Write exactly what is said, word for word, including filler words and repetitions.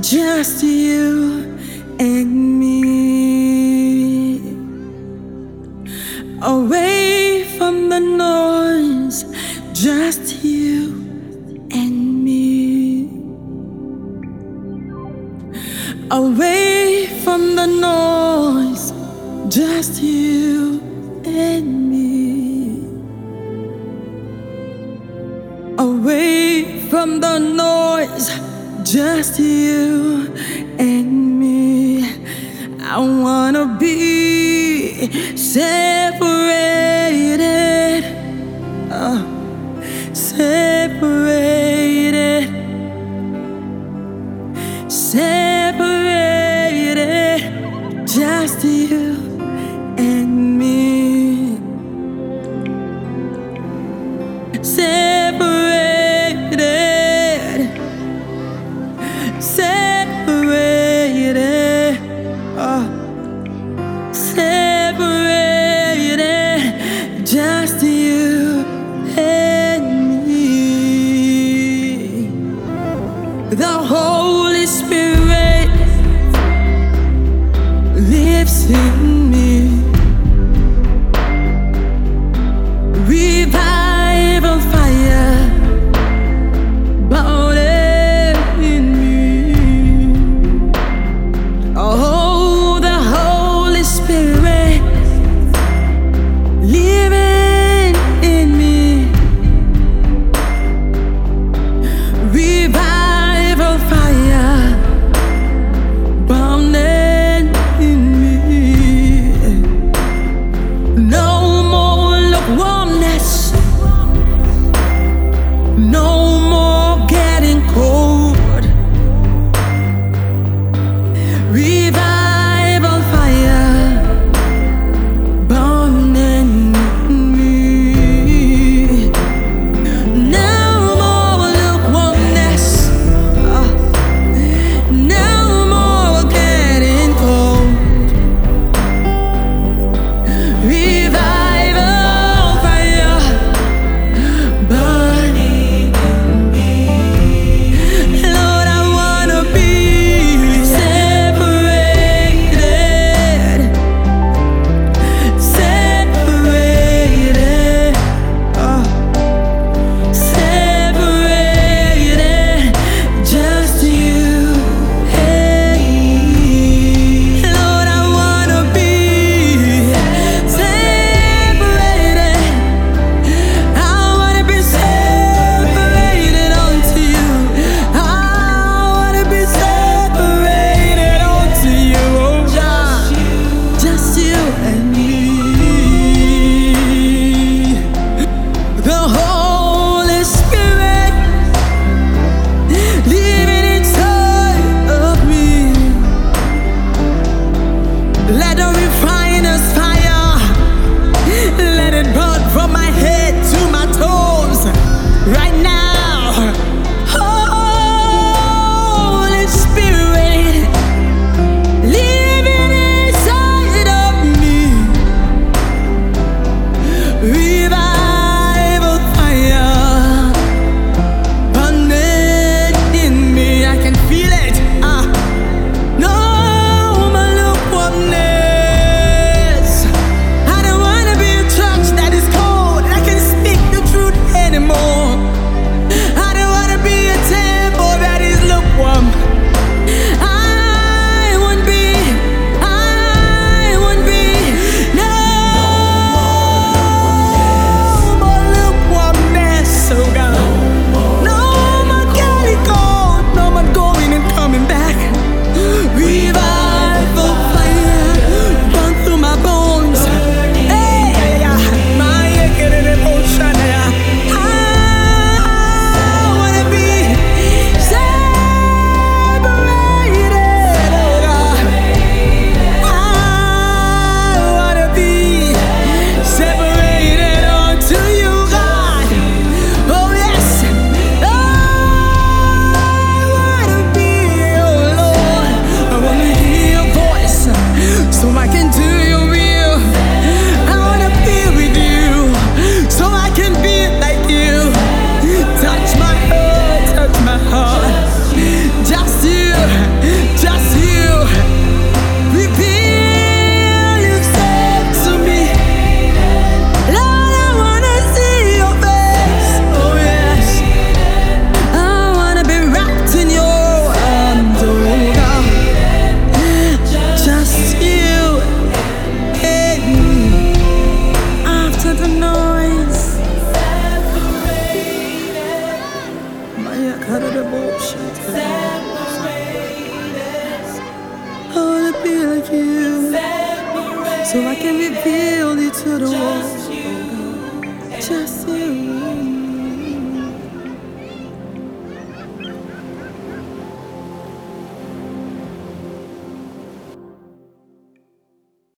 Just you and me, away from the noise. Just you and me, away from the noise. Just you and me, away from the noise. Just you and me. I wanna be separated, uh, separated, separated. Just you and me, separated, separated, uh, separated. Just you and me. The Holy Spirit lives in me. Revival fire burning in me. Oh, the Holy Spirit living in me. Revival fire burning in me. so I can reveal you to the world. Just you.